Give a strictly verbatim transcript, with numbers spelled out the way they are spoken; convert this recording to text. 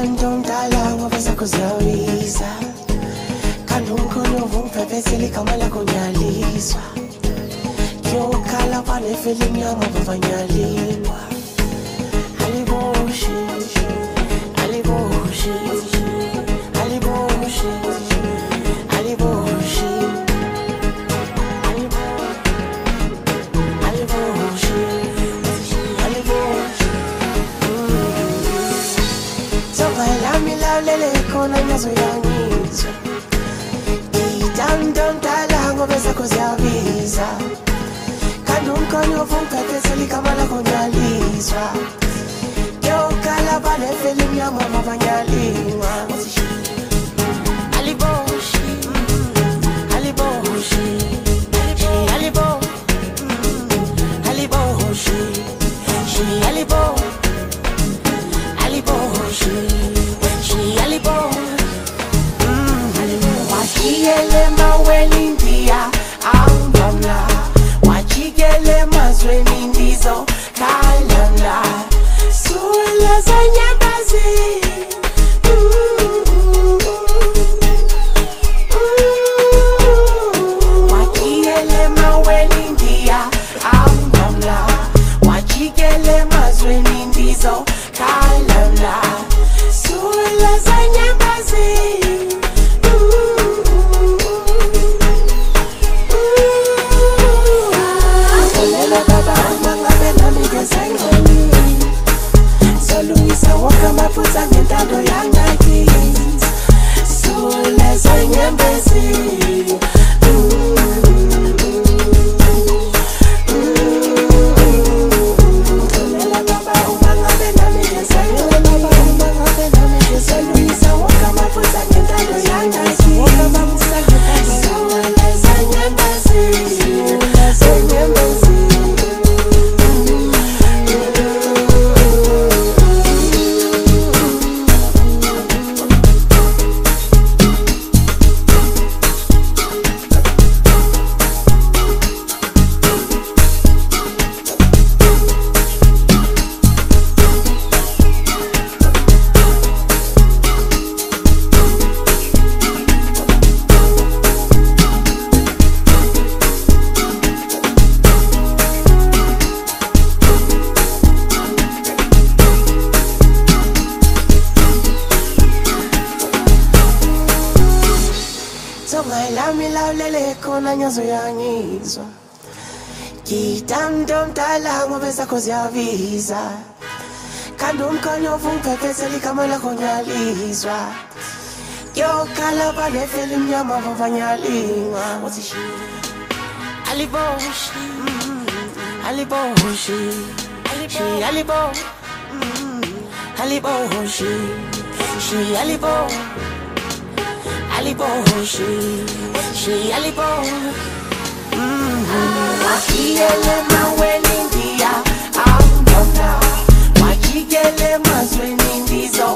Kitando mtala wapesa kuziawiza Kanunkono vumpepesili kama la kunyalizwa Kiokala pane feeling ya mabavanyalilwa Aliboshi, aliboshi, aliboshi, aliboshi Lele kona nyazo yangizo Kitando mtala ngobesa kuziawiza Kanunkono vumpepesili kama la kunyalizwa Kiokala pane feeling ya mabavanyalilwa Aliboshi, aliboshi, alibo, aliboshi, alibo, aliboshi Wachigele maweni ndia Aundamla Wachigele mazweni ndizo Kalamla Suela za nyambazi Wachigele maweni ndia Aundamla Wachigele mazweni ndizo Kalamla Suela za nyambazi Luisa waka mafuta nyentando yanga kids Sule za nyembezi Tolela baba umanga bena migeza Luisa waka mafuta nyentando yanga kids Sule za nyembezi Sule za nyembezi Lele kona nyazo yangizwa Kitando mtala ngobesa kuziawiza Kanunkono vumpepesili kama la kunyalizwa Kiokala pane feeling ya mabavanyalilwa Aliboshi, aliboshi, alibo, aliboshi, alibo Aliboshi, she alibo. Wachigele maweni ndia Aundamla Wachigele mazweni ndizo